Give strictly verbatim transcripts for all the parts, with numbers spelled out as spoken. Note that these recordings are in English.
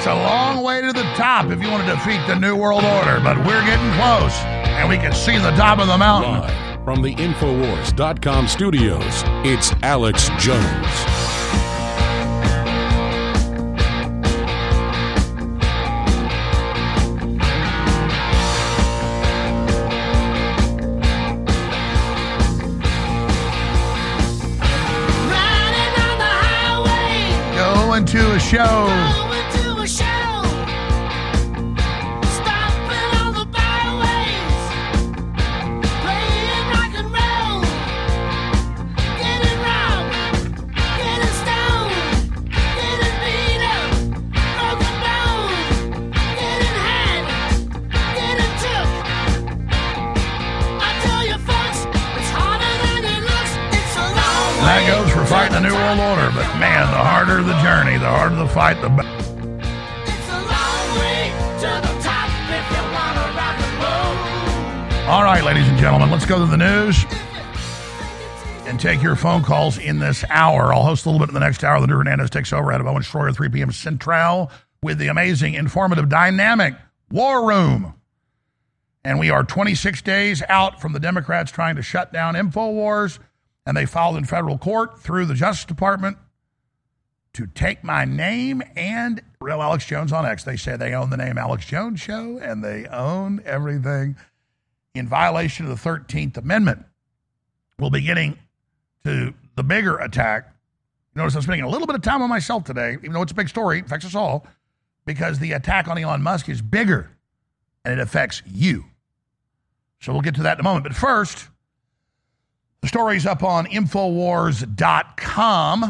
It's a long way to the top if you want to defeat the New World Order, but we're getting close, and we can see the top of the mountain. Live from the Infowars dot com studios, it's Alex Jones. To a show. Going to a show. Stopping all the byways. Playing rock and roll. Getting robbed. Getting stoned. Getting beat up. Broken bones. Getting had. Getting took. I tell you folks, it's harder than it looks. It's a long way. That goes for fighting the New World Order, but man, the harder the journey, the harder the fight, the better. It's a long way to the top if you want to rock and roll. All right, ladies and gentlemen, let's go to the news and take your phone calls in this hour. I'll host a little bit in the next hour. The Drew Hernandez takes over at Owen Schroyer at three p.m. Central with the amazing, informative, dynamic War Room. And we are twenty-six days out from the Democrats trying to shut down InfoWars, and they filed in federal court through the Justice Department to take my name and Real Alex Jones on X. They say they own the name Alex Jones Show, and they own everything in violation of the thirteenth Amendment. We'll be getting to the bigger attack. Notice I'm spending a little bit of time on myself today, even though it's a big story, it affects us all, because the attack on Elon Musk is bigger, and it affects you. So we'll get to that in a moment. But first, the story's up on Infowars dot com.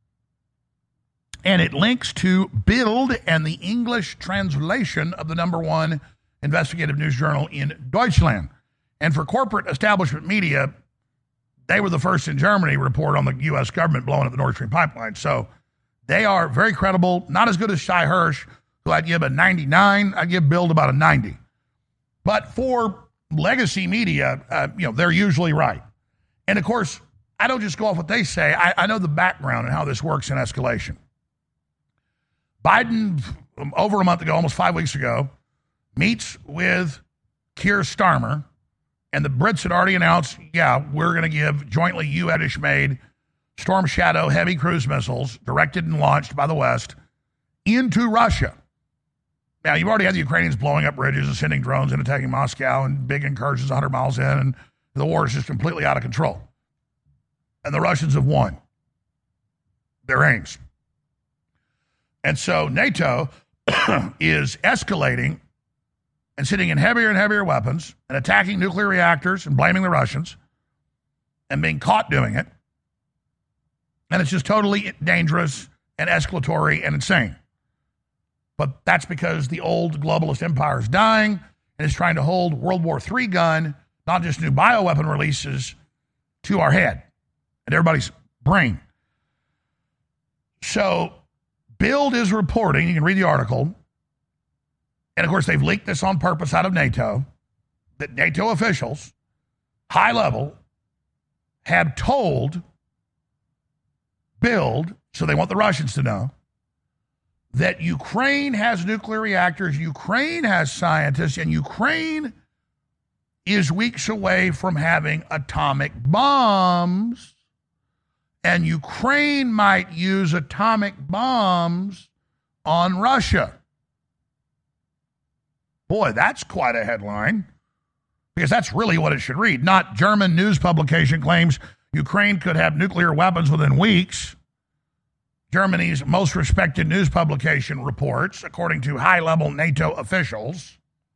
And it links to Bild and the English translation of the number one investigative news journal in Deutschland. And for corporate establishment media, they were the first in Germany to report on the U S government blowing up the Nord Stream pipeline. So they are very credible, not as good as Shai Hirsch, who I'd give a ninety-nine. I'd give Bild about a ninety. But for legacy media, uh, you know, they're usually right. And of course, I don't just go off what they say. I, I know the background and how this works in escalation. Biden, over a month ago, almost five weeks ago, meets with Keir Starmer, and the Brits had already announced, yeah, we're going to give jointly U S-made Storm Shadow heavy cruise missiles, directed and launched by the West, into Russia. Now, you've already had the Ukrainians blowing up bridges and sending drones and attacking Moscow and big incursions one hundred miles in, and the war is just completely out of control. And the Russians have won their aims. And so NATO is escalating and sitting in heavier and heavier weapons and attacking nuclear reactors and blaming the Russians and being caught doing it. And it's just totally dangerous and escalatory and insane. But that's because the old globalist empire is dying and is trying to hold World War Three gun, not just new bioweapon releases, to our head and everybody's brain. So Bild is reporting, you can read the article, and of course they've leaked this on purpose out of NATO, that NATO officials, high level, have told Bild, so they want the Russians to know, that Ukraine has nuclear reactors, Ukraine has scientists, and Ukraine is weeks away from having atomic bombs. And Ukraine might use atomic bombs on Russia. Boy, that's quite a headline, because that's really what it should read. Not German news publication claims Ukraine could have nuclear weapons within weeks. Germany's most respected news publication reports, according to high-level NATO officials.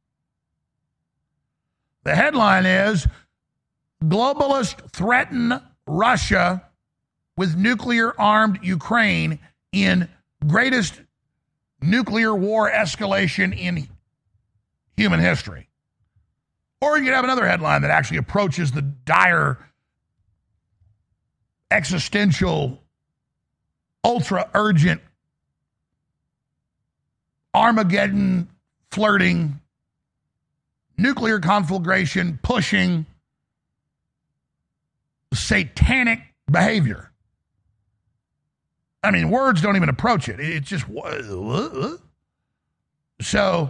The headline is, globalists threaten Russia with nuclear-armed Ukraine in greatest nuclear war escalation in human history. Or you could have another headline that actually approaches the dire, existential, ultra-urgent, Armageddon flirting, nuclear conflagration pushing, satanic behavior. I mean, words don't even approach it. It's just, So,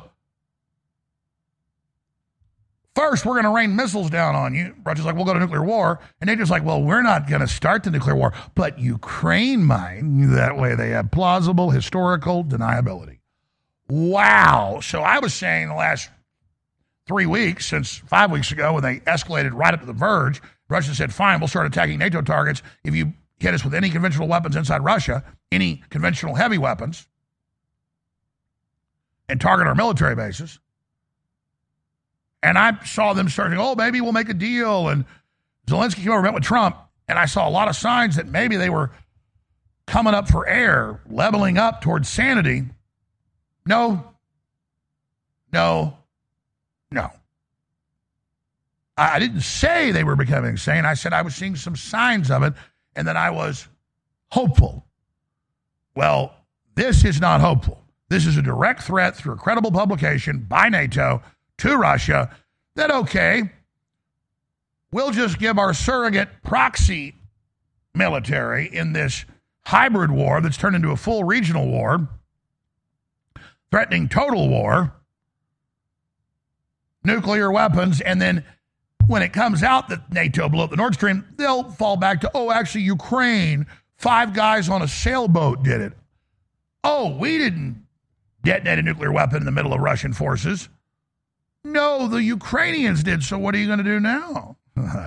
first, we're going to rain missiles down on you. Russia's like, we'll go to nuclear war. And NATO's like, well, we're not going to start the nuclear war, but Ukraine might. That way they have plausible historical deniability. Wow. So I was saying the last three weeks, since five weeks ago when they escalated right up to the verge, Russia said, fine, we'll start attacking NATO targets if you hit us with any conventional weapons inside Russia, any conventional heavy weapons, and target our military bases. And I saw them starting, oh, maybe we'll make a deal. And Zelensky came over and met with Trump, and I saw a lot of signs that maybe they were coming up for air, leveling up towards sanity. No, no, no. I didn't say they were becoming insane. I said I was seeing some signs of it, and that I was hopeful. Well, this is not hopeful. This is a direct threat through a credible publication by NATO to Russia that, okay, we'll just give our surrogate proxy military in this hybrid war that's turned into a full regional war, threatening total war, nuclear weapons, and then when it comes out that NATO blew up the Nord Stream, they'll fall back to, oh, actually, Ukraine, five guys on a sailboat did it. Oh, we didn't detonate a nuclear weapon in the middle of Russian forces. No, the Ukrainians did, so what are you going to do now?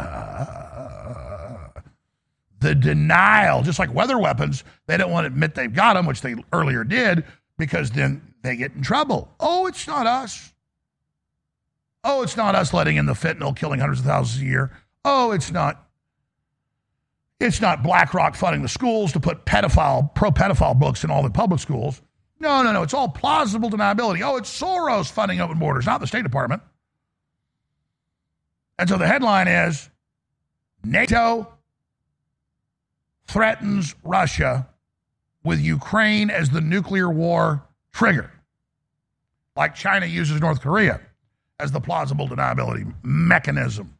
The denial, just like weather weapons, they don't want to admit they've got them, which they earlier did, because then they get in trouble. Oh, it's not us. Oh, it's not us letting in the fentanyl, killing hundreds of thousands a year. Oh, it's not. It's not BlackRock funding the schools to put pedophile, pro-pedophile books in all the public schools. No, no, no. It's all plausible deniability. Oh, it's Soros funding open borders, not the State Department. And so the headline is, NATO threatens Russia with Ukraine as the nuclear war trigger, like China uses North Korea as the plausible deniability mechanism.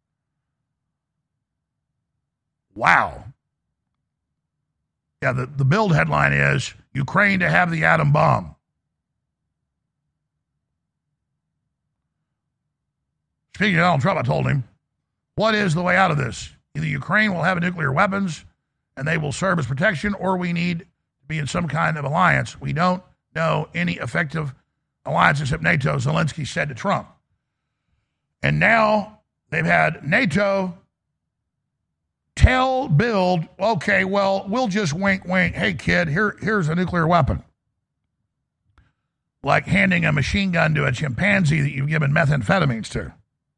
Wow. Yeah, the, the Bild headline is, Ukraine to have the atom bomb. Speaking of Donald Trump, I told him, what is the way out of this? Either Ukraine will have nuclear weapons and they will serve as protection, or we need to be in some kind of alliance. We don't know any effective alliance except NATO, Zelensky said to Trump. And now they've had NATO tell Bild, okay, well, we'll just wink, wink. Hey, kid, here, here's a nuclear weapon. Like handing a machine gun to a chimpanzee that you've given methamphetamines to.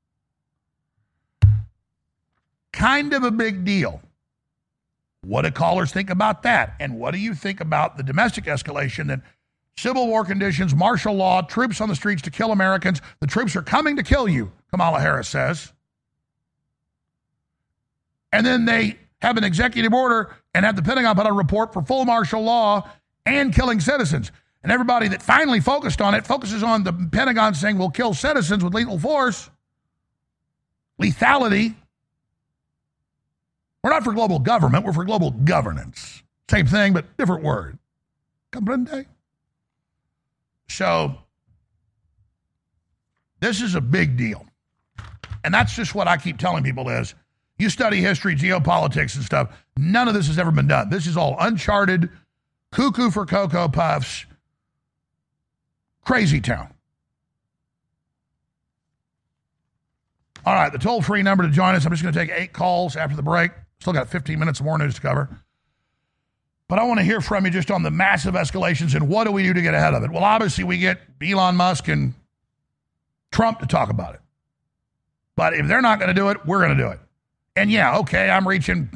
Kind of a big deal. What do callers think about that? And what do you think about the domestic escalation that civil war conditions, martial law, troops on the streets to kill Americans? The troops are coming to kill you, Kamala Harris says. And then they have an executive order and have the Pentagon put out a report for full martial law and killing citizens. And everybody that finally focused on it focuses on the Pentagon saying we'll kill citizens with lethal force. Lethality. We're not for global government, we're for global governance. Same thing, but different word. Comprende? So, this is a big deal. And that's just what I keep telling people is, you study history, geopolitics and stuff, none of this has ever been done. This is all uncharted, cuckoo for Cocoa Puffs, crazy town. All right, the toll-free number to join us, I'm just going to take eight calls after the break. Still got fifteen minutes more news to cover. But I want to hear from you just on the massive escalations and what do we do to get ahead of it? Well, obviously we get Elon Musk and Trump to talk about it. But if they're not going to do it, we're going to do it. And yeah, okay, I'm reaching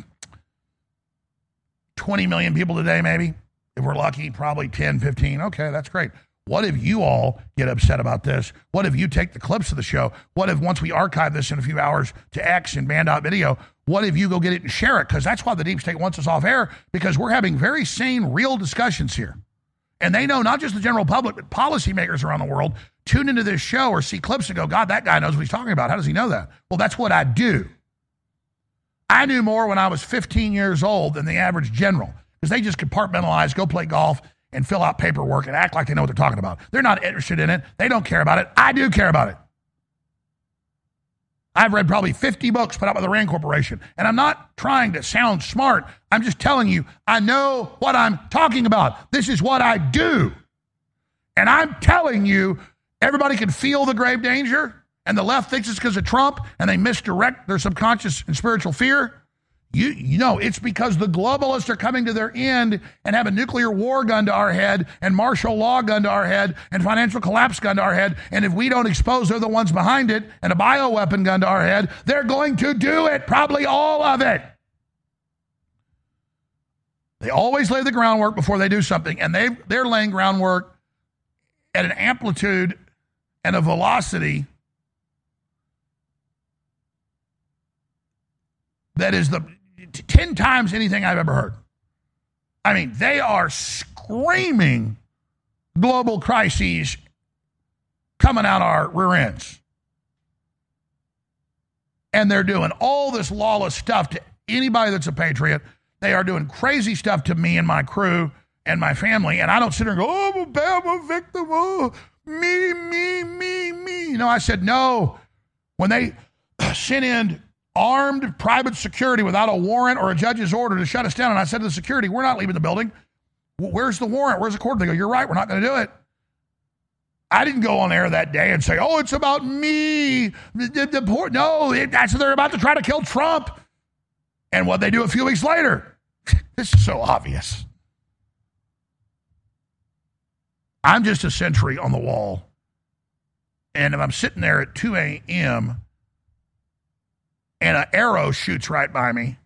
twenty million people today maybe. If we're lucky, probably ten, fifteen. Okay, that's great. What if you all get upset about this? What if you take the clips of the show? What if once we archive this in a few hours to X and band.video, what if you go get it and share it? Because that's why the deep state wants us off air, because we're having very sane, real discussions here. And they know not just the general public, but policymakers around the world tune into this show or see clips and go, God, that guy knows what he's talking about. How does he know that? Well, that's what I do. I knew more when I was fifteen years old than the average general, because they just compartmentalize, go play golf, and fill out paperwork and act like they know what they're talking about. They're not interested in it. They don't care about it. I do care about it. I've read probably fifty books put out by the RAND Corporation, and I'm not trying to sound smart. I'm just telling you, I know what I'm talking about. This is what I do. And I'm telling you, everybody can feel the grave danger, and the left thinks it's because of Trump, and they misdirect their subconscious and spiritual fear. You, you know, it's because the globalists are coming to their end and have a nuclear war gun to our head and martial law gun to our head and financial collapse gun to our head. And if we don't expose they're the ones behind it and a bioweapon gun to our head, they're going to do it, probably all of it. They always lay the groundwork before they do something, and they, they're laying groundwork at an amplitude and a velocity that is the ten times anything I've ever heard. I mean, they are screaming global crises coming out our rear ends. And they're doing all this lawless stuff to anybody that's a patriot. They are doing crazy stuff to me and my crew and my family. And I don't sit there and go, oh, I'm a bad I'm a victim. Oh, me, me, me, me. You know, I said, no. When they sent in armed private security without a warrant or a judge's order to shut us down. And I said to the security, we're not leaving the building. Where's the warrant? Where's the court? They go, you're right, we're not going to do it. I didn't go on air that day and say, oh, it's about me. The, the, the poor, no, it, that's they're about to try to kill Trump. And what they do a few weeks later. This is so obvious. I'm just a sentry on the wall. And if I'm sitting there at two a.m., and an arrow shoots right by me,